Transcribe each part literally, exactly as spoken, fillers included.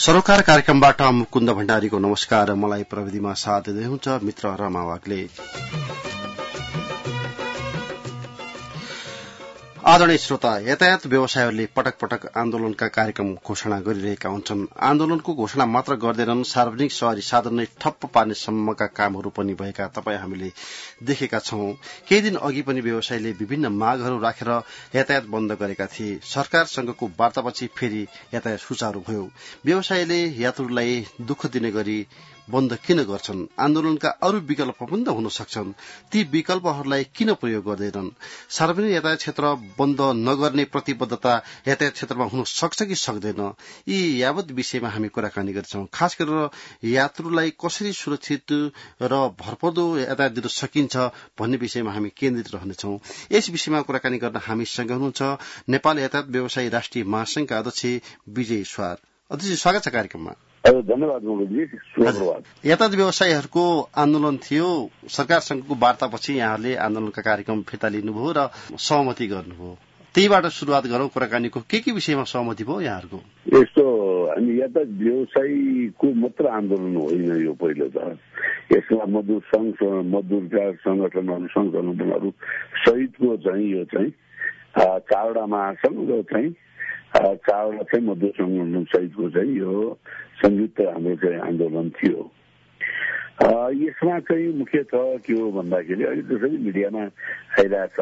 सरोकार कार्यक्रमबाट मुकुन्द भण्डारीको नमस्कार। मलाई प्रविधिमा साथ दिँदै हुन्छ मित्र रमा वाग्ले। आदरणीय श्रोता, यातायात व्यवसायीहरूले पटक पटक आन्दोलनका कार्यक्रम घोषणा गरिरहेका हुन्छन्। आन्दोलनको घोषणा मात्र गर्दैनन्, सार्वजनिक सवारी साधन नै ठप्प पार्ने सम्मका कामहरू पनि भएका तपाईँ हामीले देखेका छौं। केही दिन अघि पनि व्यवसायीले विभिन्न मागहरू राखेर यातायात बन्द गरेका थिए। सरकारसँगको वार्तापछि फेरि यातायात सुचारू भयो। व्यवसायीले यात्रुलाई दुःख दिने गरी बन्द किन गर्छन्? आन्दोलनका अरू विकल्प पनि त हुन सक्छन्। ती विकल्पहरूलाई किन प्रयोग गर्दैनन्? सार्वजनिक यातायात क्षेत्र बन्द नगर्ने प्रतिबद्धता यातायात क्षेत्रमा हुन सक्छ कि सक्दैन? यी यावत विषयमा हामी कुराकानी गर्छौं। खास गरेर यात्रुलाई कसरी सुरक्षित र भरपर्दो यातायात दिन सकिन्छ भन्ने विषयमा हामी केन्द्रित रहनेछौं। यस विषयमा कुराकानी गर्न हामीसँग हुनुहुन्छ नेपाल यातायात व्यवसायी राष्ट्रिय महासंघका अध्यक्ष विजय स्वार। अध्यक्ष, स्वागत छ कार्यक्रममा। धन्यवाद। यातायात व्यवसायीहरूको आन्दोलन थियो। सरकारसँगको वार्तापछि यहाँहरूले आन्दोलनका कार्यक्रम फिर्ता लिनुभयो र सहमति गर्नुभयो। त्यहीबाट शुरूआत गरौं कुराकानीको। के के विषयमा सहमति भयो यहाँहरूको? यस्तो हामी यातायात व्यवसायीको मात्र आन्दोलन होइन यो। पहिलो त यसमा मजदुर संघ, मजदुरका संगठनहरू, संघ संगठनहरू सहितको चाहिँ यो चाहिँ चारवटा महासंघ र चाहिँ चारवटा चाहिँ मजदुर संगठन सहितको चाहिँ यो संयुक्त हाम्रो चाहिँ आन्दोलन थियो। यसमा चाहिँ मुख्य त के हो भन्दाखेरि अहिले त्यसरी मिडियामा आइरहेछ,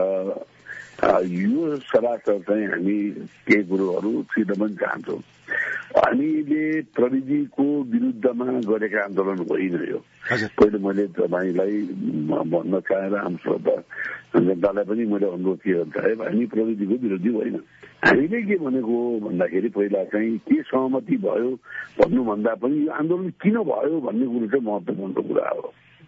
यो सरासर चाहिँ हामी केही कुरोहरू छिटो पनि चाहन्छौँ। हामीले प्रविधिको विरुद्धमा गरेका आन्दोलन होइन यो। पहिले मैले तपाईँलाई भन्न चाहेर आम श्रोता जनतालाई पनि मैले अनुरोध के गर्न चाहे, हामी प्रविधिको विरोधी होइन। हामीले के भनेको भन्दाखेरि पहिला चाहिँ के सहमति भयो भन्नुभन्दा पनि यो आन्दोलन किन भयो भन्ने कुरो चाहिँ महत्त्वपूर्ण कुरा हो।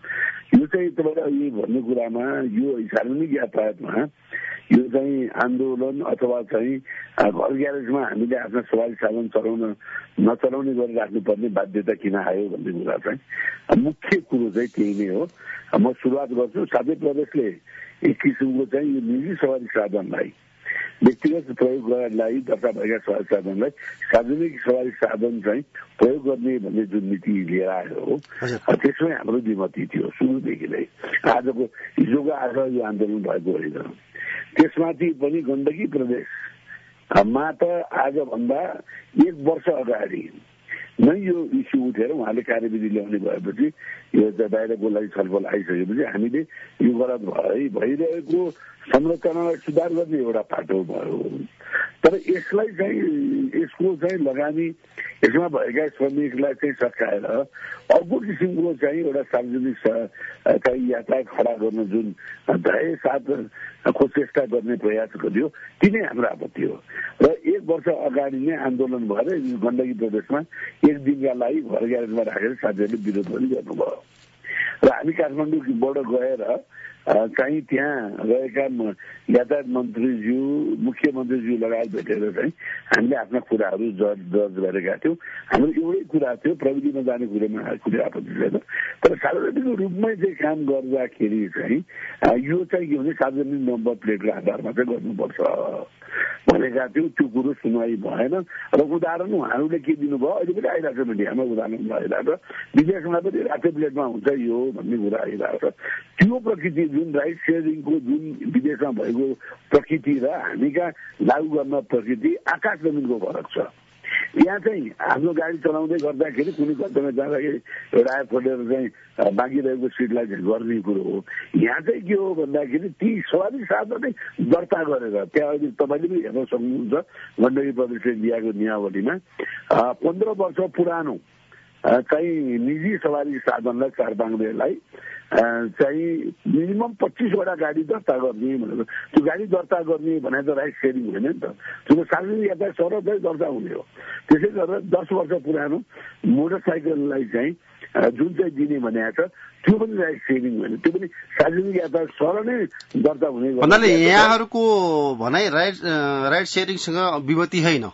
यो चाहिँ तपाईँलाई यो भन्ने कुरामा यो सार्वजनिक यातायातमा यो चाहिँ आन्दोलन अथवा चाहिँ घर ग्यारेजमा हामीले आफ्ना सवारी साधन चलाउन नचलाउने गरेर राख्नुपर्ने बाध्यता किन आयो भन्ने कुरा चाहिँ मुख्य कुरो चाहिँ त्यही नै हो। म सुरुवात गर्छु। साथै प्रदेशले एक किसिमको चाहिँ यो निजी सवारी साधनलाई, व्यक्तिगत प्रयोग गर्नलाई दर्ता भएका सवारी साधनलाई सार्वजनिक सवारी साधन चाहिँ प्रयोग गर्ने भन्ने जुन नीति लिएर आयो हो, त्यसमै हाम्रो विमति थियो सुरुदेखि नै। आजको हिजोको आज यो आन्दोलन भएको होइन। त्यसमाथि पनि गण्डकी प्रदेशमा त आजभन्दा एक वर्ष अगाडि नै यो इस्यु उठेर उहाँले कार्यविधि ल्याउने भएपछि यो बाहिरको लागि छलफल आइसकेपछि हामीले यो गलत भए भइरहेको संरचनालाई सुधार गर्ने एउटा पाटो भयो। तर यसलाई चाहिँ यसको चाहिँ लगानी यसमा भएका श्रमिकलाई चाहिँ सकाएर अर्को किसिमको चाहिँ एउटा सार्वजनिक चाहिँ यातायात खडा गर्न जुन धैर्य साथ चेष्टा गर्ने प्रयास गरियो, ती नै हाम्रो आपत्ति हो। र एक वर्ष अगाडि नै आन्दोलन भएर गण्डकी प्रदेशमा एक दिनका लागि घर ग्यारेजमा राखेर साथीहरूले विरोध पनि गर्नुभयो। र हामी काठमाडौँबाट गएर चाहिँ त्यहाँ रहेका यातायात मन्त्रीज्यू, मुख्यमन्त्रीज्यू लगायत भेटेर चाहिँ हामीले आफ्ना कुराहरू जज दर्ज गरेका थियौँ। हाम्रो एउटै कुरा थियो, प्रविधिमा जाने कुरामा कुनै आपत्ति छैन। तर सार्वजनिक रूपमै चाहिँ काम गर्दाखेरि चाहिँ यो चाहिँ के भने सार्वजनिक नम्बर प्लेटको आधारमा चाहिँ गर्नुपर्छ भनेका थियौँ। त्यो कुरो सुनवाई भएन। र उदाहरण उहाँहरूले के दिनुभयो, अहिले पनि आइरहेको छ मिडियामा उदाहरण आइरहेको छ, विदेशमा पनि रातो प्लेटमा हुन्छ यो भन्ने कुरा आइरहेको छ। त्यो प्रकृति जुन राइट सेयरिङको जुन विदेशमा भएको प्रकृति र हामी कहाँ लागू गर्न प्रकृति आकाश जमिनको फरक छ। यहाँ चाहिँ आफ्नो गाडी चलाउँदै गर्दाखेरि कुनै कतैमा जाँदाखेरि एउटा खोलेर चाहिँ बाँकी रहेको सिटलाई चाहिँ गर्ने कुरो हो। यहाँ चाहिँ के हो भन्दाखेरि ती सवारी साधनै दर्ता गरेर त्यहाँ अहिले तपाईँले पनि हेर्न सक्नुहुन्छ गण्डकी प्रदेशले दिएको नियमावलीमा पन्ध्र वर्ष पुरानो चाहिँ निजी सवारी साधनलाई चारबाङ्ग्रेलाई चाहिँ मिनिमम पच्चिसवटा गाडी दर्ता गर्ने भनेको, त्यो गाडी दर्ता गर्ने भने त राइट सेयरिङ होइन नि त, त्यो सार्वजनिक यातायात सरलै दर्ता हुने हो। त्यसै गरेर दस वर्ष पुरानो मोटरसाइकललाई चाहिँ जुन चाहिँ दिने भनेको छ त्यो पनि राइट सेयरिङ होइन, त्यो पनि सार्वजनिक यातायात सर नै दर्ता हुने भन्नाले यहाँहरूको भनाइ राइट राइट सेयरिङसँग विमति होइन।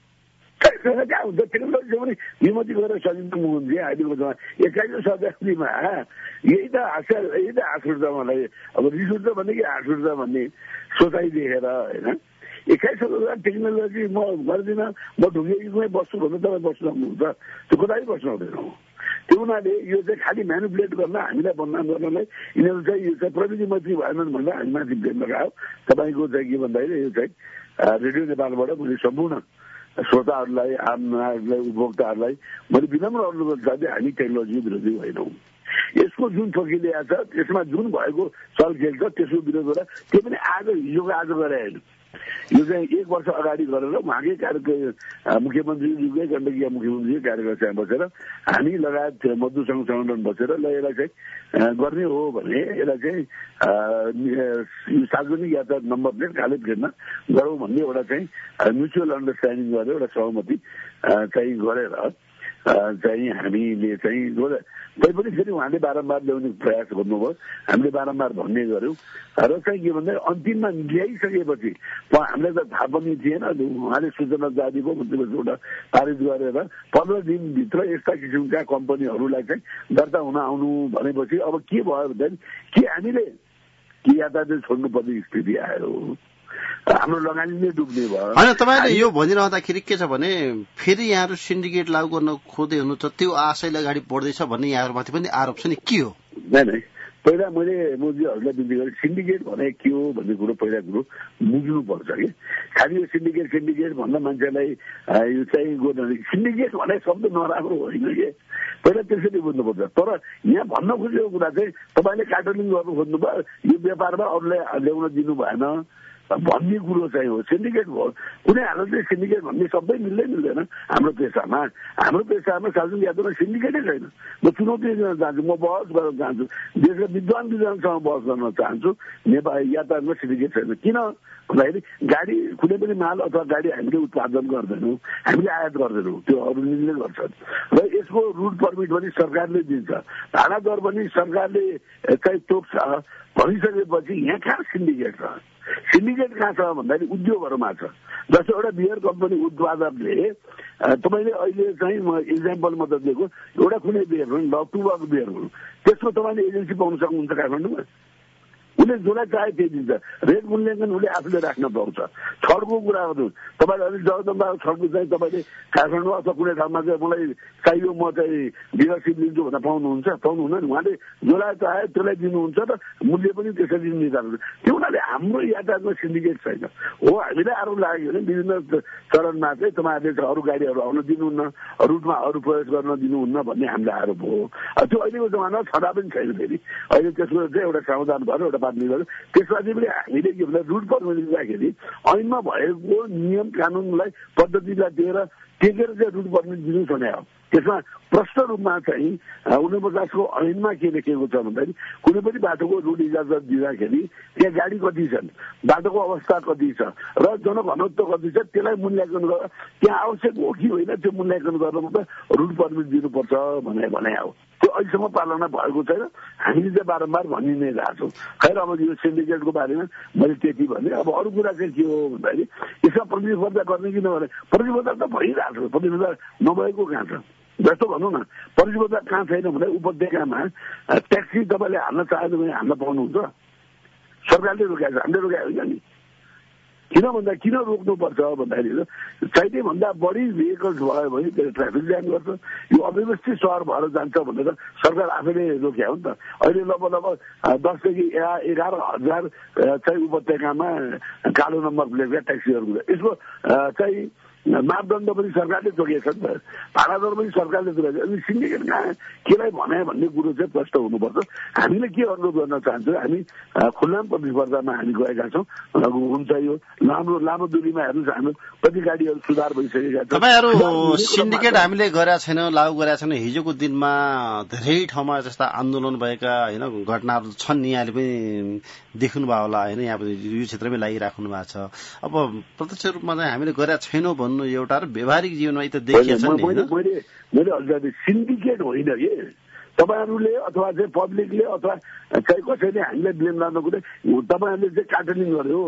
कहाँ हुन्छ टेक्नोलोजी पनि विमति गरेर सजिलो हुन्थ्यो। अहिलेको जमा एक्काइसौँ शताब्दीमा यही त हाँस्य यही त हाँस उठ्छ मलाई। अब रिस उठ्छ भन्ने कि हाँस उठ्छ भन्ने सोचाइ देखेर होइन, एक्काइस हजार टेक्नोलोजी म गर्दिनँ, म ढुङ्गेमै बस्छु भन्दा तपाईँ बस्नु सक्नुहुन्छ, त्यो कतै बस्नु हुँदैन। त्यो हुनाले यो चाहिँ खालि म्यानिपुलेट गर्न, हामीलाई बदनाम गर्नलाई यिनीहरू चाहिँ यो चाहिँ प्रविधि मैत्री भएनन् भन्दा हामी माथि ब्लेम लगायो। तपाईँको चाहिँ के भन्दाखेरि यो चाहिँ रेडियो नेपालबाट मैले सम्पूर्ण श्रोताहरूलाई, आम नागरिकलाई, उपभोक्ताहरूलाई मैले विनम्र अनुरोध गर्दै हामी टेक्नोलोजी विरोधी होइनौँ। यसको जुन प्रक्रिया छ त्यसमा जुन भएको चलखेल छ त्यसको विरोध गरेर त्यो पनि आज हिजोको आज गरे होइन, यो चाहिँ एक वर्ष अगाडि गरेर उहाँकै कार्यक्रम मुख्यमन्त्रीज्यूकै गण्डकीय मुख्यमन्त्रीकै कार्यक्रम बसेर हामी लगायत मजदुर सङ्घ सङ्गठन बसेर ल यसलाई चाहिँ गर्ने हो भने यसलाई चाहिँ सार्वजनिक यातायात नम्बर प्लेट कालो प्लेटमा गरौँ भन्ने एउटा चाहिँ म्युचुअल अन्डरस्ट्यान्डिङ गरेर एउटा सहमति चाहिँ गरेर चाहिँ हामीले चाहिँ तैपनि फेरि उहाँले बारम्बार ल्याउने प्रयास गर्नुभयो, हामीले बारम्बार भन्ने गऱ्यौँ र चाहिँ के भन्दा अन्तिममा ल्याइसकेपछि हामीलाई त थाहा पनि थिएन, उहाँले सूचना जारी भयो एउटा पारित गरेर पन्ध्र दिनभित्र यस्ता किसिमका कम्पनीहरूलाई चाहिँ दर्ता हुन आउनु भनेपछि अब के भयो भन्दाखेरि के हामीले के यातायात छोड्नुपर्ने स्थिति आयो, हाम्रो लगानी नै डुब्ने भयो। होइन, तपाईँले यो भनिरहँदाखेरि के छ भने फेरि यहाँहरू सिन्डिकेट लागू गर्न खोज्दै हुनुहुन्छ, त्यो आशयले अगाडि बढ्दैछ भन्ने यहाँहरूमाथि पनि आरोप छ नि, के हो? नै नै पहिला मैले मोदीहरूलाई बिन्ती गरेँ सिन्डिकेट भने के हो भन्ने कुरो पहिला कुरो बुझ्नुपर्छ कि खालि यो सिन्डिकेट सिन्डिकेट भन्दा मान्छेलाई यो चाहिँ सिन्डिकेट भने शब्द नराम्रो होइन कि पहिला त्यसरी बुझ्नुपर्छ। तर यहाँ भन्न खोजेको कुरा चाहिँ तपाईँले कार्टुनिङ गर्नु खोज्नुभयो, यो व्यापारमा अरूलाई ल्याउन दिनु भएन भन्ने कुरो चाहिँ हो। सिन्डिकेट भयो कुनै हालतले सिन्डिकेट भन्ने सबै मिल्दै मिल्दैन हाम्रो पेसामा। हाम्रो पेसामा सार्वजनिक यात्रामा सिन्डिकेटै छैन। म चुनौती दिन चाहन्छु, म बहस गर्न चाहन्छु, देशका विद्वान विद्वानसँग बहस गर्न चाहन्छु। नेपाल यातायातमा सिन्डिकेट छैन किन भन्दाखेरि गाडी कुनै पनि माल अथवा गाडी हामीले उत्पादन गर्दैनौँ, हामीले आयात गर्दैनौँ, त्यो अरू निले गर्छन् र यसको रुट पर्मिट पनि सरकारले दिन्छ, भाडा दर पनि सरकारले चाहिँ तोक्छ भनिसकेपछि यहाँ कहाँ सिन्डिकेट छ? सिन्डिकेट कहाँ छ भन्दाखेरि उद्योगहरूमा छ। जस्तो एउटा बियर कम्पनी उत्पादकले तपाईँले अहिले चाहिँ म इक्जाम्पल मात्र दिएको, एउटा कुनै बियर भनौँ ल टुबक बियर भनौँ, त्यसको तपाईँले एजेन्सी पाउन सक्नुहुन्छ काठमाडौँमा? उसले जसलाई चाहे त्यही दिन्छ, रेट मूल्याङ्कन उसले आफूले राख्न पाउँछ। छडको कुरा गर्नु तपाईँले अलिक जगदम्बा छडको चाहिँ तपाईँले काठमाडौँ अथवा कुनै ठाउँमा चाहिँ मलाई चाहियो म चाहिँ डिलरसिप लिन्छु भनेर पाउनुहुन्छ पाउनुहुन्न नि, उहाँले जसलाई चाहे त्यसलाई दिनुहुन्छ र मूल्य पनि त्यसरी निर्धारण। त्यो हुनाले हाम्रो यातायातमा सिन्डिकेट छैन हो। हामीलाई आरोप लाग्यो भने विभिन्न चरणमा चाहिँ तपाईँहरूले अरू गाडीहरू आउन दिनुहुन्न, रुटमा अरू प्रवेश गर्न दिनुहुन्न भन्ने हामीलाई आरोप हो। त्यो अहिलेको जमानामा छँदा पनि छैन। फेरि अहिले त्यसको चाहिँ एउटा समाधान भयो, एउटा बात निकाल्यो। त्यसपछि पनि हामीले के भन्दा रुट पर्मिट दिँदाखेरि ऐनमा भएको नियम कानुनलाई पद्धतिलाई दिएर टेकेर चाहिँ रुट पर्मिट दिनु भने हो। त्यसमा प्रष्ट रूपमा चाहिँ उनपचासको ऐनमा के लेखेको छ भन्दाखेरि कुनै पनि बाटोको रुट इजाजत दिँदाखेरि त्यहाँ गाडी कति छन्, बाटोको अवस्था कति छ र जनघनत्व कति छ त्यसलाई मूल्याङ्कन गरेर त्यहाँ आवश्यक हो कि होइन त्यो मूल्याङ्कन गर्न मात्र रुट पर्मिट दिनुपर्छ भने भने हो। त्यो अहिलेसम्म पालना भएको छैन, हामीले चाहिँ बारम्बार भनि नै रहेको छौँ। खैर अब यो सिन्डिकेटको बारेमा मैले त्यति भने। अब अरू कुरा चाहिँ के हो भन्दाखेरि यसमा प्रतिस्पर्धा गर्ने कि नगर्ने, प्रतिस्पर्धा त भइरहेको छ, प्रतिस्पर्धा नभएको कहाँ छ? जस्तो भनौँ न प्रतिस्पर्धा कहाँ छैन भने उपत्यकामा ट्याक्सी तपाईँले हाल्न चाह्यो भने हाल्न पाउनुहुन्छ, सरकारले रोकाएको छ, हामीले रोकाएको होइन नि। किन भन्दा किन रोक्नुपर्छ भन्दाखेरि चाहिने भन्दा बढी भेहिकल्स भयो भने त्यसले ट्राफिक जाम गर्छ, यो अव्यवस्थित सहर भएर जान्छ भनेर सरकार आफैले रोक्या हो नि त। अहिले लगभग लगभग दसदेखि एघार हजार चाहिँ उपत्यकामा कालो नम्बर प्लेटका ट्याक्सीहरू, यसको चाहिँ मापदण्ड पनि सरकारले तोकेको छ नि त, भाडा दर पनि सरकारले तोकेको छ। अनि सिन्डिकेट कहाँ केलाई भने भन्ने कुरो चाहिँ प्रष्ट हुनुपर्छ। हामीले के अनुरोध गर्न चाहन्छौँ, हामी खुल्लाम प्रतिस्पर्धामा हामी गएका छौँ, हुन्छ यो लामो लामो दूरीमा हेर्नुहोस् हाम्रो कति गाडीहरू सुधार भइसकेका छन्। तपाईँहरू सिन्डिकेट हामीले गरेका छैनौँ, लागू गरेका छैनौँ। हिजोको दिनमा धेरै ठाउँमा जस्ता आन्दोलन भएका होइन घटनाहरू छन् नि, यहाँले पनि देख्नुभयो होला होइन, यहाँ पनि यो क्षेत्रमै लागिराख्नु भएको छ। अब प्रत्यक्ष रूपमा चाहिँ हामीले गरेका छैनौँ भन्नु एउटा र व्यावहारिक जीवनमा त देखिएछ नि। मैले मैले अलिकति सिन्डिकेट होइन कि तपाईँहरूले अथवा चाहिँ पब्लिकले अथवा चाहिँ कसैले हामीलाई ब्लेम लानु कुनै तपाईँहरूले चाहिँ कार्टुनिङ गर्यो,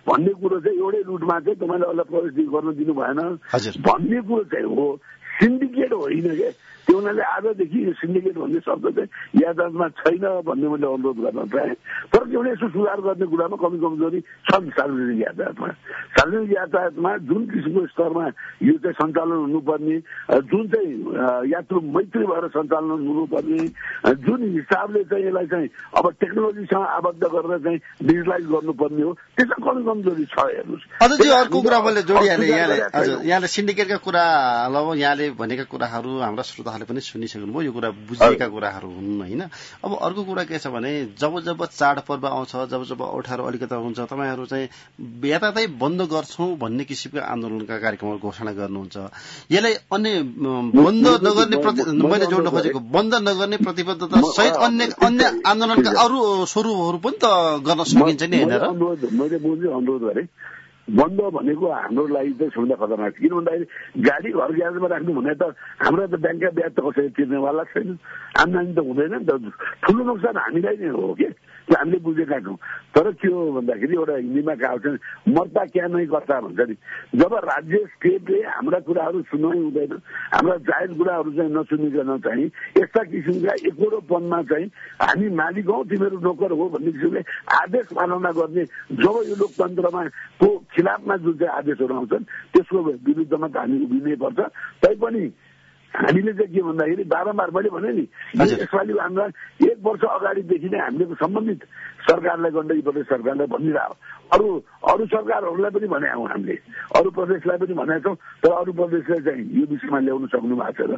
भन्ने कुरो चाहिँ एउटै रुटमा चाहिँ तपाईँले अरूलाई प्रवेश गर्न दिनु भएन भन्ने कुरो चाहिँ हो, सिन्डिकेट होइन क्या। त्यो हुनाले आजदेखि यो सिन्डिकेट भन्ने शब्द चाहिँ यातायातमा छैन भन्ने मैले अनुरोध गर्न चाहेँ। तर के भने यसो सुधार गर्ने कुरामा कमी कमजोरी छन् सार्वजनिक यातायातमा। सार्वजनिक यातायातमा जुन किसिमको स्तरमा यो चाहिँ सञ्चालन हुनुपर्ने, जुन चाहिँ यात्रु मैत्री भएर सञ्चालन हुनुपर्ने, जुन हिसाबले चाहिँ यसलाई चाहिँ अब टेक्नोलोजीसँग आबद्ध गरेर चाहिँ डिजिटलाइज गर्नुपर्ने हो, त्यसमा कमी कमजोरी छ। हेर्नुहोस् अझ अर्को कुरा मैले जोडिहालेँ यहाँले हजुर यहाँले सिन्डिकेटका कुरा अब यहाँले भनेका कुराहरू हाम्रा श्रोताहरूले पनि सुनिसक्नुभयो, यो कुरा बुझिएका कुराहरू हुन् होइन। अब अर्को कुरा के छ भने जब जब चाडपर्व आउँछ, जब जब अप्ठ्यारो अलिकता हुन्छ, तपाईँहरू चाहिँ यातायातै बन्द गर्छौँ भन्ने किसिमका आन्दोलनका कार्यक्रमहरू घोषणा गर्नुहुन्छ। यसलाई अन्य बन्द नगर्ने मैले जोड्न खोजेको बन्द नगर्ने प्रतिबद्धता सहित अन्य अन्य आन्दोलनका अरू स्वरूपहरू पनि त गर्न सकिन्छ नि होइन र? मैले बुझ्ने अनुरोध गरेँ बन्द भनेको हाम्रो लागि चाहिँ सबभन्दा खतरनाक, किन भन्दाखेरि गाडी घर ग्यारेजमा राख्नु भने त हाम्रो त ब्याङ्कका ब्याज त कसैले तिर्नेवाला छैन, आम्दानी त हुँदैन नि त। ठुलो नोक्सान हामीलाई नै हो कि त्यो हामीले बुझेका छौँ। तर के हो भन्दाखेरि एउटा हिन्दीमा कहावत छ मर्ता क्या नै गर्दा भन्छ नि। जब राज्य स्टेटले हाम्रा कुराहरू सुन्नै हुँदैन, हाम्रा जायज कुराहरू चाहिँ नसुनिकन चाहिँ यस्ता किसिमका एकरोपनमा चाहिँ हामी मालिक हौ तिमीहरू नोकर हो भन्ने किसिमले आदेश पालना गर्ने जब यो लोकतन्त्रमा को खिलाफमा जुन चाहिँ आदेशहरू आउँछन् त्यसको विरुद्धमा त हामी उभिनै पर्छ। तैपनि हामीले चाहिँ के भन्दाखेरि बारम्बार मैले भने नि यसपालि हामीलाई एक वर्ष अगाडिदेखि नै हामीले सम्बन्धित सरकारलाई गण्डकी प्रदेश सरकारलाई भनिरह्यो, अरू अरू सरकारहरूलाई पनि भने हौँ, हामीले अरू प्रदेशलाई पनि भनेका छौँ। तर अरू प्रदेशले चाहिँ यो विषयमा ल्याउन सक्नु भएको छैन।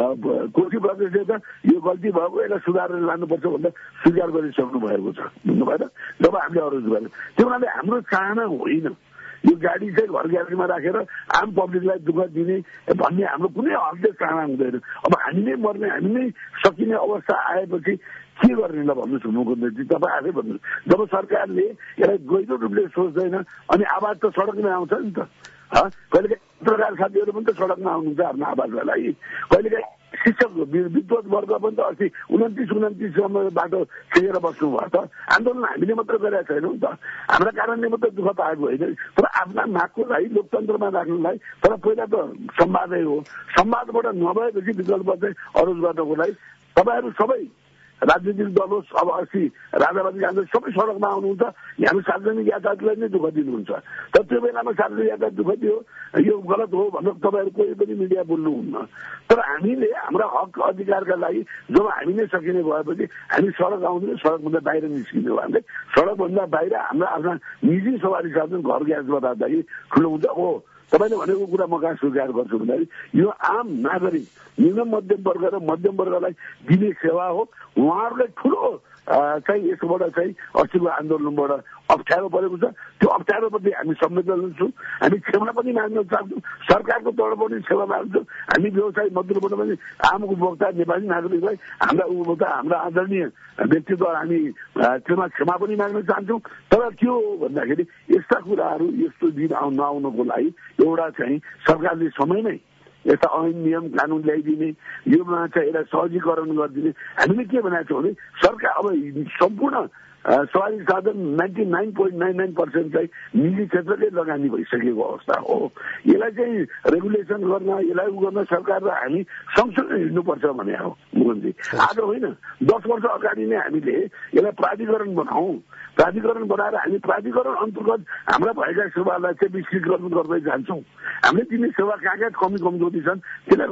कोशी प्रदेशले त यो गल्ती भएको यसलाई सुधारेर लानुपर्छ भनेर स्वीकार गरिसक्नु भएको छ, बुझ्नु भएन। जब हामीले अरू गरेर त्यो हुनाले हाम्रो चाहना होइन यो गाडी चाहिँ घर ग्यारेजमा राखेर आम पब्लिकलाई दुःख दिने भन्ने हाम्रो कुनै हदले चाहना हुँदैन। अब हामी नै मर्ने हामी नै सकिने अवस्था आएपछि के गर्ने ल भन्नुहोस् मुख्यमन्त्री तपाईँ आफै भन्नुहोस्। जब सरकारले यसलाई गहिरो रूपले सोच्दैन अनि आवाज त सडकमै आउँछ नि त। कहिलेकाहीँ पत्रकार साथीहरू पनि त सडकमा आउनुहुन्छ आफ्नो आवाजका लागि, कहिलेकाहीँ शिक्षक विद्वत वर्ग पनि त अस्ति उन्तिस उन्तिससम्म बाटो छेकेर बस्नु भयो त। आन्दोलन हामीले मात्र गरेका छैनौँ नि त, हाम्रा कारणले मात्रै दुःख पाएको होइन। तर आफ्ना नाकको लागि लोकतन्त्रमा राख्नुलाई तर पहिला त संवादै हो, संवादबाट नभएपछि विकल्प चाहिँ अरूज गर्नको लागि तपाईँहरू सबै राजनीतिक दल होस्, अब अस्ति राजावादी जान्छ सबै सडकमा आउनुहुन्छ, हामी सार्वजनिक यातायातलाई नै दुःख दिनुहुन्छ। तर त्यो बेलामा सार्वजनिक यातायात दुःख दियो यो गलत हो भनेर तपाईँहरू कोही पनि मिडिया बोल्नुहुन्न। तर हामीले हाम्रा हक अधिकारका लागि जब हामी नै सकिने भएपछि हामी सडक आउँदैन, सडकभन्दा बाहिर निस्किने हो। हामीले सडकभन्दा बाहिर हाम्रा आफ्ना निजी सवारी साधन घर ग्यासमा राख्दाखेरि ठुलो हुन्छ। हो तपाईँले भनेको कुरा म कहाँ स्वीकार गर्छु भन्दाखेरि यो आम नागरिक निम्न मध्यम वर्ग र मध्यम वर्गलाई दिने सेवा हो। उहाँहरूलाई ठुलो चाहिँ यसबाट चाहिँ अस्तिको आन्दोलनबाट अप्ठ्यारो परेको छ, त्यो अप्ठ्यारोप्रति हामी संवेदनशील छौँ। हामी क्षमा पनि माग्न चाहन्छौँ, सरकारको तर्फबाट पनि सेवा माग्छौँ। हामी व्यवसायी मजदुरबाट पनि आम उपभोक्ता नेपाली नागरिकलाई हाम्रा उपभोक्ता हाम्रा आदरणीय व्यक्तिद्वारा हामी त्यसमा क्षमा पनि माग्न चाहन्छौँ। तर के हो भन्दाखेरि यस्ता कुराहरू यस्तो दिन आउ नआउनको लागि एउटा चाहिँ सरकारले समय नै यस्ता ऐन नियम कानुन ल्याइदिने, योमा चाहिँ यसलाई सहजीकरण गरिदिने। हामीले के भनेको छौँ भने सरकार अब सम्पूर्ण सवारी साधन ninety nine point nine nine percent चाहिँ निजी क्षेत्रले लगानी भइसकेको अवस्था हो। यसलाई चाहिँ रेगुलेसन गर्न यसलाई उ गर्न सरकार र हामी सँगसँगै हिँड्नुपर्छ भने हो मुखनजी। आज होइन दस वर्ष अगाडि नै हामीले यसलाई प्राधिकरण बनाऊ, प्राधिकरण बनाएर हामी प्राधिकरण अन्तर्गत हाम्रा भएका सेवालाई चाहिँ विस्तृतकरण गर्दै जान्छौँ। हामीले दिने सेवा कहाँ कहाँ कमी कमजोरी छन् त्यसलाई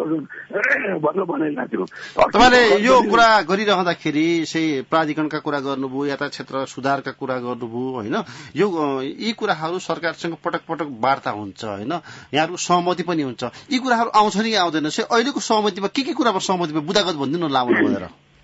भन्न बनाइरहेका थियौँ। तपाईँले यो कुरा गरिरहँदाखेरि चाहिँ प्राधिकरणका कुरा गर्नुभयो, यातायात क्षेत्र सुधारका कुरा गर्नुभयो होइन, यो यी कुराहरू सरकारसँग पटक पटक वार्ता हुन्छ होइन, यहाँहरूको सहमति पनि हुन्छ। यी कुराहरू आउँछ नि आउँदैन चाहिँ अहिलेको सहमतिमा के के कुरामा सहमतिमा बुदागत भनिदिनु लामो भनेर।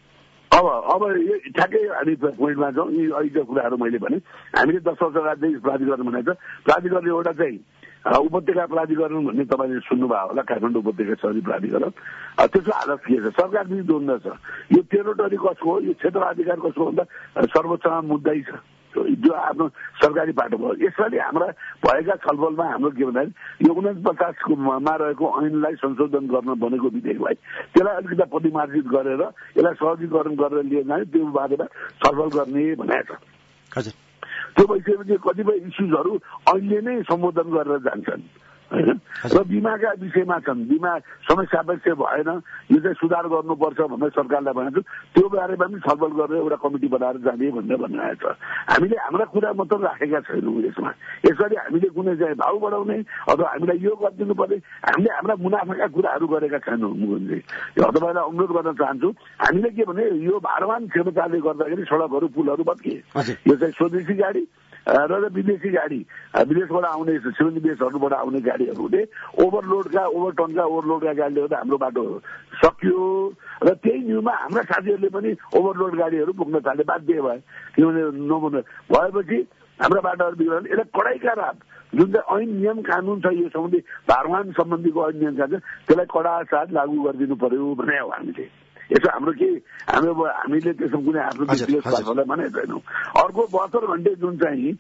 अब अब यो ठ्याक्कै हामी पोइन्टमा छौँ। यी अहिलेको कुराहरू मैले भने हामीले दस वर्ष अगाडिदेखि प्राधिकरण बनाएको छ। प्राधिकरणले एउटा चाहिँ उपत्यका प्राधिकरण भन्ने तपाईँले सुन्नुभयो होला, काठमाडौँ उपत्यका शहरी प्राधिकरण। त्यसको हालत के छ? सरकार पनि द्वन्द्व छ। यो टेरिटोरी कसको हो, यो क्षेत्र अधिकार कसको भन्दा सर्वोच्चमा मुद्दै छ जो आफ्नो सरकारी पाटो भयो। यसपालि हाम्रा भएका छलफलमा हाम्रो के भन्दाखेरि यो उन्नाइस पचासमा रहेको ऐनलाई संशोधन गर्न बनेको विधेयकलाई त्यसलाई अलिकति परिमार्जित गरेर यसलाई सहजीकरण गरेर लिएर जाने त्यो बारेमा छलफल गर्ने भनेको छ। त्यो भइसकेपछि कतिपय इस्युजहरू अहिले नै सम्बोधन गरेर जान्छन् होइन र बिमाका विषयमा छन् बिमा समय सापेक्ष भएन यो चाहिँ सुधार गर्नुपर्छ भनेर सरकारलाई भनेको छु त्यो बारेमा पनि छलफल गरेर एउटा कमिटी बनाएर जाने भनेर भनिरहेको छ हामीले हाम्रा कुरा मात्र राखेका छैनौँ यसमा यसरी हामीले कुनै चाहिँ भाउ बढाउने अथवा हामीलाई यो गरिदिनु पर्ने हामीले हाम्रा मुनाफाका कुराहरू गरेका छैनौँ मुकुन्दजी यो तपाईँलाई अनुरोध गर्न चाहन्छु हामीले के भने यो भारवान क्षमताले गर्दाखेरि सडकहरू पुलहरू भत्किए यो चाहिँ स्वदेशी गाडी र विदेशी गाडी विदेशबाट आउने सिभिल देशहरूबाट आउने गाडीहरूले ओभरलोडका ओभरटनका ओभरलोडका गाडीले गर्दा हाम्रो बाटो सकियो र त्यही न्युमा हाम्रा साथीहरूले पनि ओभरलोड गाडीहरू पुग्न थाले बाध्य भए किनभने नबुझ्नु भएपछि हाम्रा बाटोहरू बिग्रन यसलाई कडाइका रात जुन चाहिँ ऐन नियम कानुन छ यो सम्बन्धी भारवान सम्बन्धीको ऐन नियम कानुन त्यसलाई कडा साथ लागू गरिदिनु पर्यो भने हो हामीले यसो हाम्रो के हाम्रो हामीले त्यसमा कुनै आफ्नो व्यक्तिगत मानेको छैनौँ अर्को बहत्तर घन्टे जुन चाहिँ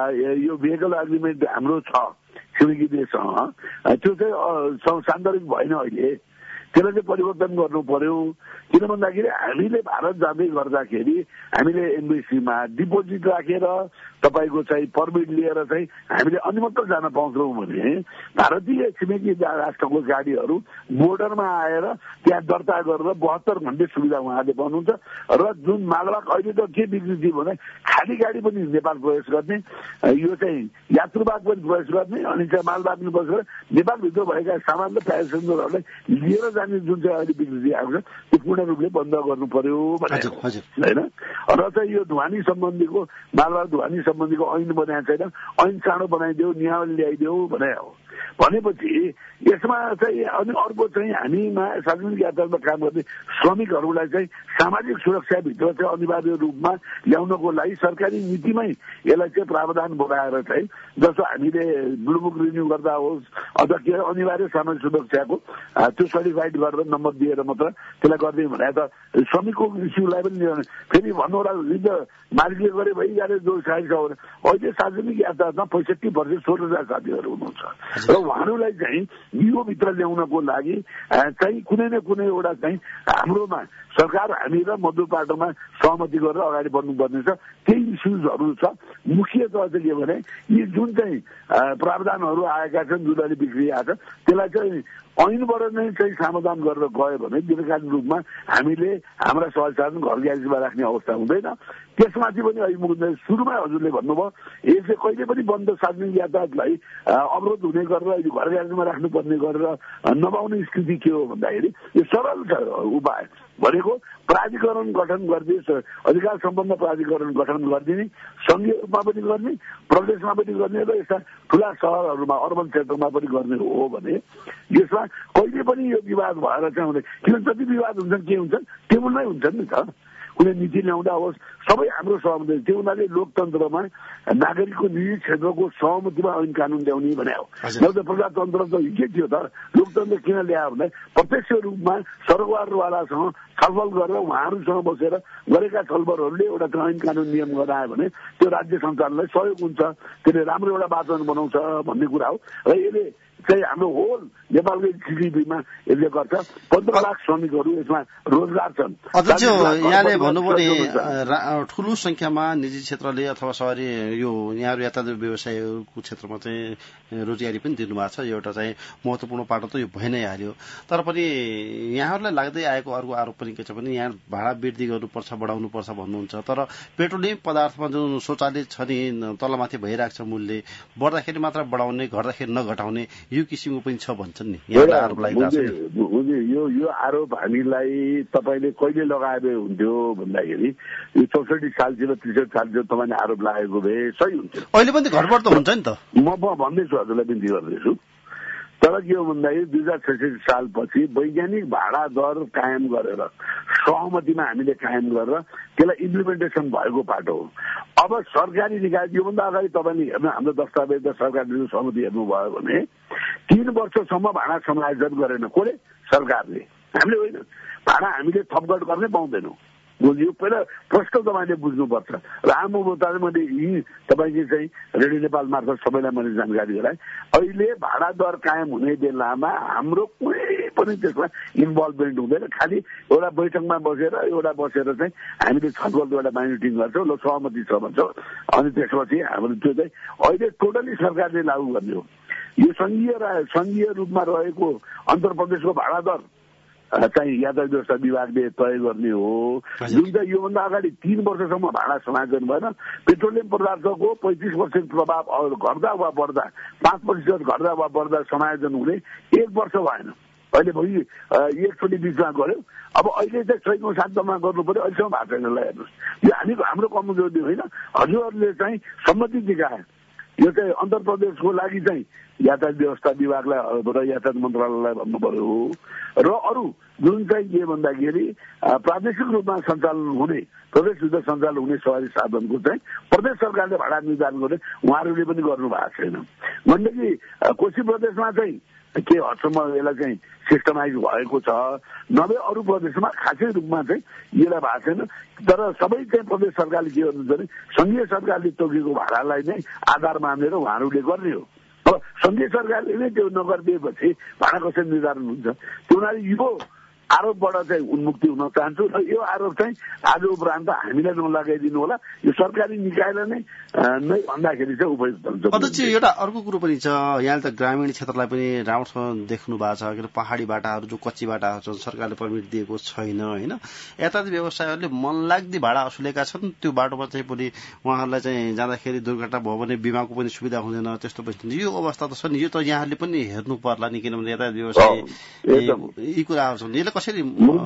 यो भेहिकल एग्रिमेन्ट हाम्रो छ छिमेकी देशसँग त्यो चाहिँ सान्दर्भिक भएन अहिले त्यसलाई चाहिँ परिवर्तन गर्नु पर्यो किन भन्दाखेरि हामीले भारत जाँदै गर्दाखेरि हामीले एम्बेसीमा डिपोजिट राखेर तपाईँको चाहिँ पर्मिट लिएर चाहिँ हामीले अनि मात्र जान पाउँछौँ भने भारतीय छिमेकी राष्ट्रको गाडीहरू बोर्डरमा आएर त्यहाँ दर्ता गरेर बहत्तर घन्टे सुविधा उहाँले पाउनुहुन्छ र जुन मालवाहक अहिले त के बिग्रिन्छ भने खाली गाडी पनि नेपाल प्रवेश गर्ने यो चाहिँ यात्रुवाहक पनि प्रवेश गर्ने अनि चाहिँ मालवाहक पनि प्रवेश गर्ने नेपालभित्र भएका सामान र प्यासेन्जरहरूलाई लिएर जाने जुन चाहिँ अहिले बिग्रिँदै आएको छ त्यो पूर्ण रूपले बन्द गर्नु पर्यो भनेर होइन र चाहिँ यो ढुवानी सम्बन्धीको मालवाहक ढुवानी सम्बन्धीको ऐन बनाएको छैन ऐन चाँडो बनाइदेऊ नियमावली ल्याइदेऊ भने हो भनेपछि यसमा चाहिँ अनि अर्को चाहिँ हामीमा सार्वजनिक यातायातमा काम गर्ने श्रमिकहरूलाई चाहिँ सामाजिक सुरक्षाभित्र चाहिँ अनिवार्य रूपमा ल्याउनको लागि सरकारी नीतिमै यसलाई चाहिँ प्रावधान बनाएर चाहिँ जस्तो हामीले ब्लू बुक रिन्यू गर्दा होस् अथवा के अनिवार्य सामाजिक सुरक्षाको त्यो सर्टिफाइड गरेर नम्बर दिएर मात्र त्यसलाई गरिदियो भने त श्रमिकको इस्युलाई पनि फेरि भन्नु होला हिजो मालिकले गरे भइहाल्यो जो साइड छ भने अहिले सार्वजनिक यातायातमा पैँसठी पर्सेन्ट सोह्र हजार साथीहरू हुनुहुन्छ र उहाँहरूलाई चाहिँ योभित्र ल्याउनको लागि चाहिँ कुनै न कुनै एउटा चाहिँ हाम्रोमा सरकार हामी र मजदुर पार्टीमा सहमति गरेर अगाडि बढ्नुपर्ने छ केही इस्युजहरू छ मुख्यतः चाहिँ के भने यी जुन चाहिँ प्रावधानहरू आएका छन् जुन अहिले बिग्रिआएको छ त्यसलाई चाहिँ ऐनबाट नै चाहिँ समाधान गरेर गयो भने दीर्घकालीन रूपमा हामीले हाम्रा सहज साधन घर ग्यारेजमा राख्ने अवस्था हुँदैन त्यसमाथि पनि अहिले सुरुमा हजुरले भन्नुभयो यसले कहिले पनि बन्द सार्वजनिक यातायातलाई अवरोध हुने गरेर घर ग्यारेजमा राख्नुपर्ने गरेर नपाउने स्थिति के हो भन्दाखेरि यो सरल छ उपाय भनेको प्राधिकरण गठन गरिदिए अधिकार सम्बन्ध प्राधिकरण गठन गरिदिने संघीय रूपमा पनि गर्ने प्रदेशमा पनि गर्ने र यस्ता ठुला सहरहरूमा अर्बन क्षेत्रमा पनि गर्ने हो भने यसमा कहिले पनि यो विवाद भएर चाहिँ हुँदैन किन जति विवाद हुन्छन् के हुन्छन् टेबलमै हुन्छन् नि त कुनै नीति ल्याउँदा होस् सबै हाम्रो सहमति त्यो उनीहरूले लोकतन्त्रमा नागरिकको निजी क्षेत्रको सहमतिमा ऐन कानुन ल्याउने भने हो न त प्रजातन्त्र त के थियो त लोकतन्त्र किन ल्यायो भने प्रत्यक्ष रूपमा सरकारवालासँग छलफल गरेर उहाँहरूसँग बसेर गरेका छलफलहरूले एउटा ऐन कानुन नियम गरायो भने त्यो राज्य सञ्चालनलाई सहयोग हुन्छ त्यसले राम्रो एउटा वातावरण बनाउँछ भन्ने कुरा हो र यसले चाहिँ हाम्रो होल नेपालको जिडिपीमा यसले गर्छ पन्ध्र लाख श्रमिकहरू यसमा रोजगार छन्। अध्यक्ष यहाँले भन्नुभयो नि ठुलो संख्यामा निजी क्षेत्रले अथवा सहरी यो यहाँहरू यातायात व्यवसायको क्षेत्रमा चाहिँ रोजगारी पनि दिनुभएको छ एउटा चाहिँ महत्त्वपूर्ण पाटो त यो भइ नै हाल्यो तर पनि यहाँहरूलाई लाग्दै आएको अर्को आरोप पनि के छ भने यहाँ भाडा वृद्धि गर्नुपर्छ बढाउनुपर्छ भन्नुहुन्छ तर पेट्रोलियम पदार्थमा जुन शौचालय छ नि तलमाथि भइरहेको छ मूल्य बढ्दाखेरि मात्र बढाउने घट्दाखेरि नघटाउने यो किसिमको पनि छ भन्छन् नि यो यो आरोप हामीलाई तपाईँले कहिले लगाए हुन्थ्यो भन्दाखेरि यो चौसठी सालतिर त्रिसठी सालतिर तपाईँले आरोप लागेको भए सही हुन्थ्यो अहिले पनि घटबढ त हुन्छ नि त म भन्दैछु हजुरलाई बिन्ती गर्दैछु तर के हो भन्दाखेरि दुई हजार छैसठी सालपछि वैज्ञानिक भाडा दर कायम गरेर सहमतिमा हामीले कायम गरेर त्यसलाई इम्प्लिमेन्टेसन भएको पाटो हो। अब सरकारी निकाय योभन्दा अगाडि तपाईँले हेर्नु हाम्रो दस्तावेज र सरकारले सहमति हेर्नुभयो भने तीन वर्षसम्म भाडा समायोजन गरेन कसले सरकारले हामीले होइन भाडा हामीले थपघट गर्नै पाउँदैनौँ बोलियो। पहिला प्रश्न तपाईँले बुझ्नुपर्छ र आम उपभोक्ताले मैले यी तपाईँले चाहिँ रेडियो नेपाल मार्फत सबैलाई मैले जानकारी गराएँ। अहिले भाडा दर कायम हुने बेलामा हाम्रो कुनै पनि त्यसमा इन्भल्भमेन्ट हुँदैन। खालि एउटा बैठकमा बसेर एउटा बसेर चाहिँ हामीले छलफल एउटा माइनिटिङ गर्छौँ, ल सहमति छ भन्छौँ, अनि त्यसपछि हाम्रो त्यो चाहिँ अहिले टोटली सरकारले लागू गर्ने हो। यो सङ्घीय सङ्घीय रूपमा रहेको आन्ध्र प्रदेशको भाडा दर चाहिँ यातायात व्यवस्था विभागले तय गर्ने हो, जुन चाहिँ योभन्दा अगाडि तीन वर्षसम्म भाडा समायोजन भएन। पेट्रोलियम पदार्थको पैँतिस पर्सेन्ट प्रभाव घट्दा वा बढ्दा, पाँच प्रतिशत घट्दा वा बढ्दा समायोजन हुने एक वर्ष भएन। अहिले भोलि एकचोटि बिचमा गऱ्यो, अब अहिले चाहिँ छैटौँ सातौँमा गर्नु पर्यो, अहिलेसम्म भएको छैन। ल हेर्नुहोस्, यो हामीको हाम्रो कमजोरी होइन, हजुरहरूले चाहिँ सम्मति देखाए। यो चाहिँ आन्ध्र प्रदेशको लागि चाहिँ यातायात व्यवस्था विभागलाई र यातायात मन्त्रालयलाई भन्नु पर्यो र अरू जुन चाहिँ के भन्दाखेरि प्रादेशिक रूपमा सञ्चालन हुने प्रदेश युद्ध सञ्चालन हुने सवारी साधनको चाहिँ प्रदेश सरकारले भाडा निर्धारण गर्ने उहाँहरूले पनि गर्नु भएको छैन। भनेदेखि कोशी प्रदेशमा चाहिँ के हदसम्म यसलाई चाहिँ सिस्टमाइज भएको छ, नभए अरू प्रदेशमा खासै रूपमा चाहिँ यसलाई भएको छैन। तर सबै चाहिँ प्रदेश सरकारले के गर्नुहुन्छ भने सङ्घीय सरकारले तोकेको भाडालाई नै आधार मानेर उहाँहरूले गर्ने हो। अब सङ्घीय सरकारले नै त्यो नगरिदिएपछि भाडा कसरी निर्धारण हुन्छ? त्यो हुनाले यो आरोपबाट चाहिँ उन्मुक्ति हुन चाहन्छु र यो आरोप चाहिँ आज उपरान्त हामीलाई नलगाइदिनु होला, यो सरकारी निकायलाई नै नै भन्दाखेरि चाहिँ उपयुक्त हुन्छ। अध्यक्ष, एउटा अर्को कुरो पनि छ, यहाँले त ग्रामीण क्षेत्रलाई पनि राम्रोसँग देख्नु भएको छ, किन पहाडी बाटाहरू जो कच्ची बाटाहरू छन् सरकारले पर्मिट दिएको छैन होइन। यातायात व्यवसायहरूले मनलाग्दी भाडा असुलेका छन्, त्यो बाटोमा चाहिँ पनि उहाँहरूलाई चाहिँ जाँदाखेरि दुर्घटना भयो भने बिमाको पनि सुविधा हुँदैन, त्यस्तो पनि यो अवस्था त छ नि। यो त यहाँहरूले पनि हेर्नु पर्ला नि, किनभने यातायात व्यवसाय यी कुराहरू छन्, यसलाई कसरी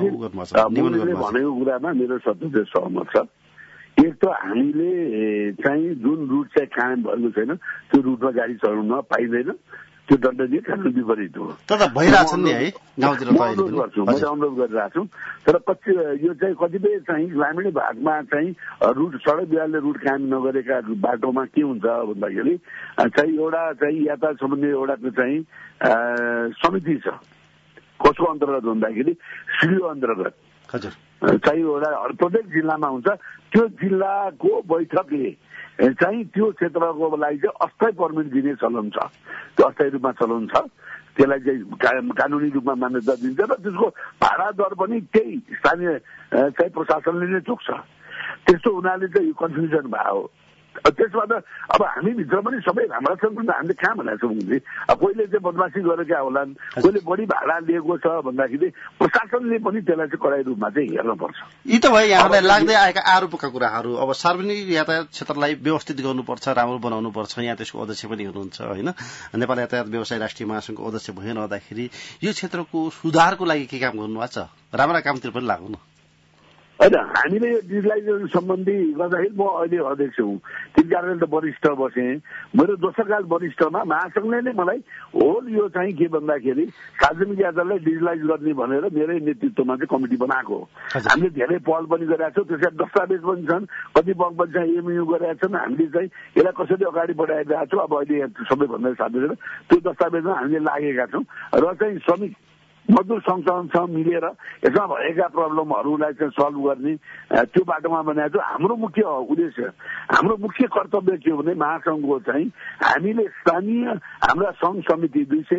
भनेको कुरामा मेरो सत्य सहमत छ। एक त हामीले चाहिँ जुन रुट चाहिँ कायम भएको छैन त्यो रुटमा गाडी चलाउन पाइँदैन, त्यो दण्डनीय कानुन विपरीत हो। तर भइरहेछन् नि है गाउँतिर, अनुरोध गर्छु, मैले अनुरोध गरिरहेको छु। तर कति यो चाहिँ कतिपय चाहिँ ग्रामीण भागमा चाहिँ रुट सडक विभागले रुट कायम नगरेका बाटोमा के हुन्छ भन्दाखेरि चाहिँ एउटा चाहिँ यातायात सम्बन्धी एउटा चाहिँ समिति छ। कसको अन्तर्गत भन्दाखेरि सिडिओ अन्तर्गत चाहिँ एउटा प्रत्येक जिल्लामा हुन्छ। त्यो जिल्लाको बैठकले चाहिँ त्यो क्षेत्रको लागि चाहिँ अस्थायी पर्मिट दिने चलन छ, त्यो अस्थायी रूपमा चलन छ, त्यसलाई चाहिँ कानुनी रूपमा मान्यता दिन्छ र त्यसको भाडा दर पनि त्यही स्थानीय चाहिँ प्रशासनले नै चोक्छ। त्यस्तो हुनाले चाहिँ यो कन्फ्युजन भयो। त्यसबाट अब हामीभित्र पनि सबै राम्रा छन्, हामीले कहाँ भनेको छौँ भने कोहीले चाहिँ बदमासी गरेका होलान्, कोहीले बढी भाडा लिएको छ भन्दाखेरि प्रशासनले पनि त्यसलाई चाहिँ कडाई रूपमा चाहिँ हेर्नुपर्छ। यी त भयो यहाँलाई लाग्दै आएका आरोपका कुराहरू। अब सार्वजनिक यातायात क्षेत्रलाई व्यवस्थित गर्नुपर्छ, राम्रो बनाउनुपर्छ, यहाँ त्यसको अध्यक्ष पनि हुनुहुन्छ होइन। नेपाल यातायात व्यवसाय राष्ट्रिय महासङ्घको अध्यक्ष भइरहँदाखेरि यो क्षेत्रको सुधारको लागि के काम गर्नुभएको छ? राम्रा कामतिर पनि लाग्नु न। होइन, हामीले यो डिजिटलाइजेसन सम्बन्धी गर्दाखेरि म अहिले अध्यक्ष हुँ, त्यस कारणले त वरिष्ठ बसेँ। मेरो दोस्रो काल वरिष्ठमा महासङ्घले नै मलाई होल यो चाहिँ के भन्दाखेरि सार्वजनिक यातायातलाई डिजिटलाइज गर्ने भनेर मेरै नेतृत्वमा चाहिँ कमिटी बनाएको। हामीले धेरै पहल पनि गरेका छौँ, त्यसका दस्तावेज पनि छन्, कति पग पनि चाहिँ एमयु गरेका छन्। हामीले चाहिँ यसलाई कसरी अगाडि बढाइरहेका छौँ, अब अहिले सबैभन्दा साथै त्यो दस्तावेजमा हामीले लागेका छौँ र चाहिँ श्रमिक मजदुर सङ्गठनसँग मिलेर यसमा भएका प्रब्लमहरूलाई चाहिँ सल्भ गर्ने त्यो बाटोमा बनाएको छ। हाम्रो मुख्य उद्देश्य, हाम्रो मुख्य कर्तव्य के हो भने महासङ्घको चाहिँ हामीले स्थानीय हाम्रा सङ्घ समिति दुई सय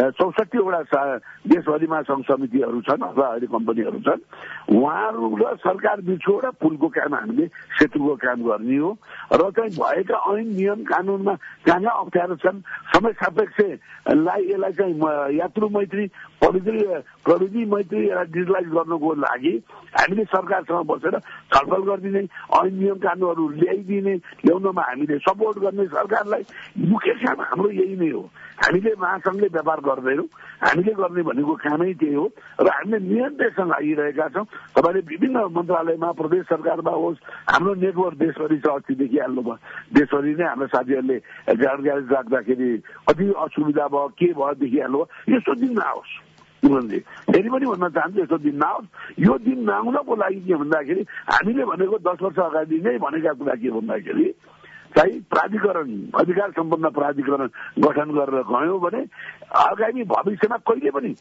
चौसठीवटा देशभरिमा सङ्घ समितिहरू छन् अथवा अहिले कम्पनीहरू छन्, उहाँहरू र सरकार बिचको एउटा पुलको काम हामीले सेतुको काम गर्ने हो र चाहिँ भएका ऐन नियम कानुनमा कहाँ कहाँ अप्ठ्यारो छन् समय सापेक्षलाई यसलाई चाहिँ यात्रु मैत्री प्रविधि प्रविधि मैत्री डिजिटलाइज गर्नको लागि हामीले सरकारसँग बसेर छलफल गरिदिने, ऐन नियम कानुनहरू ल्याइदिने, ल्याउनमा हामीले सपोर्ट गर्ने सरकारलाई। मुख्य काम हाम्रो यही नै हो। हामीले महासङ्घले व्यापार गर्दैनौँ, हामीले गर्ने भनेको कामै त्यही हो र हामीले नियन्त्रणसँग लागिरहेका छौँ। तपाईँले विभिन्न मन्त्रालयमा प्रदेश सरकारमा होस्, हाम्रो नेटवर्क देशभरि छ, अस्ति देखिहाल्नु भयो, देशभरि नै हाम्रो साथीहरूले जानकारी राख्दाखेरि अति असुविधा भयो, के भयो देखिहाल्नु भयो। यस्तो दिन नआओस् उनीहरूले, फेरि पनि भन्न चाहन्छु यस्तो दिन नआओस्। यो दिन नआउनको लागि के भन्दाखेरि हामीले भनेको दस वर्ष अगाडि नै भनेका कुरा के भन्दाखेरि चाहिँ प्राधिकरण, अधिकार सम्पन्न प्राधिकरण गठन गरेर गयौँ भने आगामी भविष्यमा कहिले पनि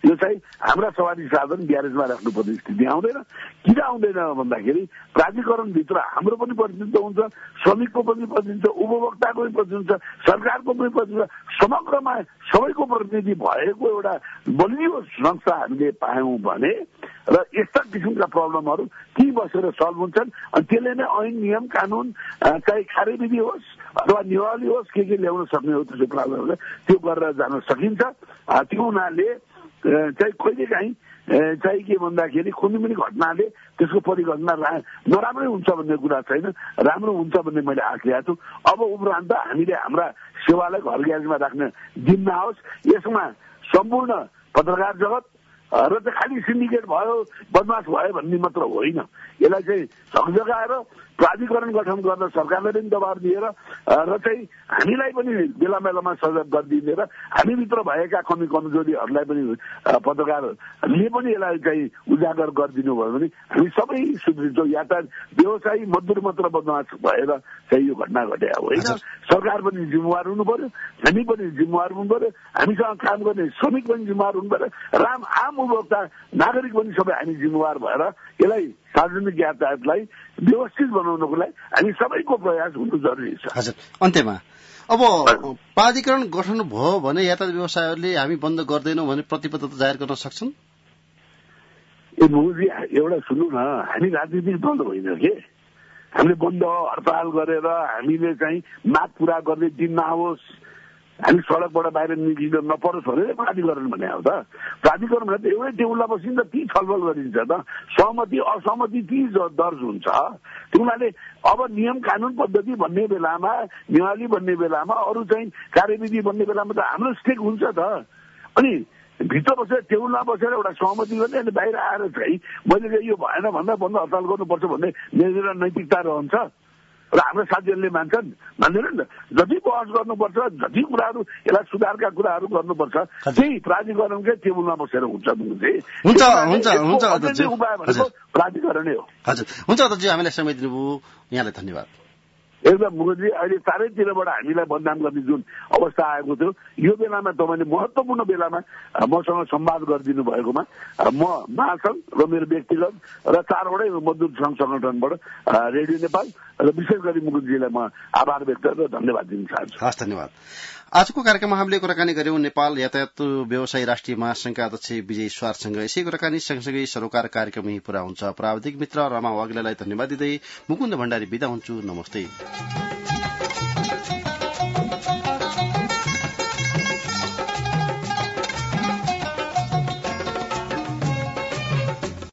यो चाहिँ हाम्रा सवारी साधन ग्यारेजमा राख्नुपर्ने स्थिति आउँदैन। किन आउँदैन भन्दाखेरि प्राधिकरणभित्र हाम्रो पनि प्रतिनिधित्व हुन्छ, श्रमिकको पनि प्रतिनिधित्व, उपभोक्ताको पनि प्रतिनिधित्व, सरकारको पनि प्रतिनिधित्व, समग्रमा सबैको प्रतिनिधि भएको एउटा बलियो संस्था हामीले पायौँ भने र यस्ता किसिमका प्रब्लमहरू ती बसेर सल्भ हुन्छन्। अनि त्यसले नै ऐन नियम कानुन चाहे कार्यविधि होस् अथवा नियमावली होस् के के ल्याउन सक्ने हो त्यसो प्रावधान त्यो गरेर जान सकिन्छ। त्यो हुनाले चाहिँ कहिलेकाहीँ चाहिँ के भन्दाखेरि कुनै पनि घटनाले त्यसको परिघटना नराम्रै हुन्छ भन्ने कुरा छैन, राम्रो हुन्छ भन्ने मैले आश ल्याएको छु। अब उपरान्त हामीले हाम्रा सेवालाई घर ग्यारेजमा राख्ने दिन नहोस्। यसमा सम्पूर्ण पत्रकार जगत र चाहिँ खालि सिन्डिकेट भयो बदमास भयो भन्ने मात्र होइन, यसलाई चाहिँ झकझकाएर प्राधिकरण गठन गर्न सरकारले पनि दबाब दिएर र चाहिँ हामीलाई पनि बेला बेलामा सजाग गरिदिने र हामीभित्र भएका कमी कमजोरीहरूलाई पनि पत्रकारले पनि यसलाई चाहिँ उजागर गरिदिनु भयो भने हामी सबै सुध्रिन्छौँ। यातायात व्यवसायी मजदुर मात्र बदमास भएर चाहिँ यो घटना घटे होइन, सरकार पनि जिम्मेवार हुनु पर्यो, हामी पनि जिम्मेवार हुनु पर्यो, हामीसँग काम गर्ने श्रमिक पनि जिम्मेवार हुनु पर्यो, राम आम उपभोक्ता नागरिक पनि सबै हामी जिम्मेवार भएर यसलाई सार्वजनिक यातायातलाई व्यवस्थित बनाउनको लागि हामी सबैको प्रयास हुनु जरुरी छ। हजुर, अन्त्यमा अब प्राधिकरण गठन भयो भने यातायात व्यवसायहरूले हामी बन्द गर्दैनौँ भने प्रतिबद्धता जाहेर गर्न सक्छन्? ए मुजी एउटा सुन्नु न, हामी राजनीतिक दल होइन के, हामीले बन्द हडताल गरेर हामीले चाहिँ माग पूरा गर्ने दिन नआओस्, हामी सडकबाट बाहिर निक्लिन नपरोस् भनेर प्राधिकरण भने हो त। प्राधिकरण भने त एउटै टेबलमा बसिन्छ, ती छलफल गरिन्छ त, सहमति असहमति ती दर्ज हुन्छ। त्यो हुनाले अब नियम कानुन पद्धति भन्ने बेलामा, नियमावली भन्ने बेलामा, अरू चाहिँ कार्यविधि भन्ने बेलामा त हाम्रो स्टेक हुन्छ त। अनि भित्र बसेर टेबलमा बसेर एउटा सहमति गर्ने अनि बाहिर आएर चाहिँ मैले यो भएन भन्दा बन्द हडताल गर्नुपर्छ भन्ने मेरो नैतिकता रहन्छ र हाम्रो साथीहरूले मान्छन्, मान्दैनन् त। जति बहस गर्नुपर्छ, जति कुराहरू यसलाई सुधारका कुराहरू गर्नुपर्छ त्यही प्राधिकरणकै टेबलमा बसेर हुन्छ। हुन्छ हुन्छ हुन्छ उपाय भनेको प्राधिकरणै हो। हजुर, हुन्छ अध्यक्षजी, हामीलाई समय दिनुभयो, यहाँलाई धन्यवाद। एकदम मुखर्जी, अहिले चारैतिरबाट हामीलाई बदनाम गर्ने जुन अवस्था आएको थियो, यो बेलामा तपाईँले महत्त्वपूर्ण बेलामा मसँग संवाद गरिदिनु भएकोमा म महासङ्घ र मेरो व्यक्तिगत र चारवटै मजदुर सङ्घ सङ्गठनबाट रेडियो नेपाल र विशेष गरी मुखर्जीलाई म आभार व्यक्त र धन्यवाद दिन चाहन्छु। हस्, धन्यवाद। आजको कार्यक्रममा हामीले कुराकानी गर्यौं नेपाल यातायात व्यवसायी राष्ट्रिय महासंघका अध्यक्ष विजय स्वारसँग। यसै कुराकानी सँगसँगै सरोकार कार्यक्रम यही पूरा हुन्छ। प्राविधिक मित्र रमा वाग्लेलाई धन्यवाद दिँदै मुकुन्द भण्डारी बिदा हुन्छु। नमस्ते।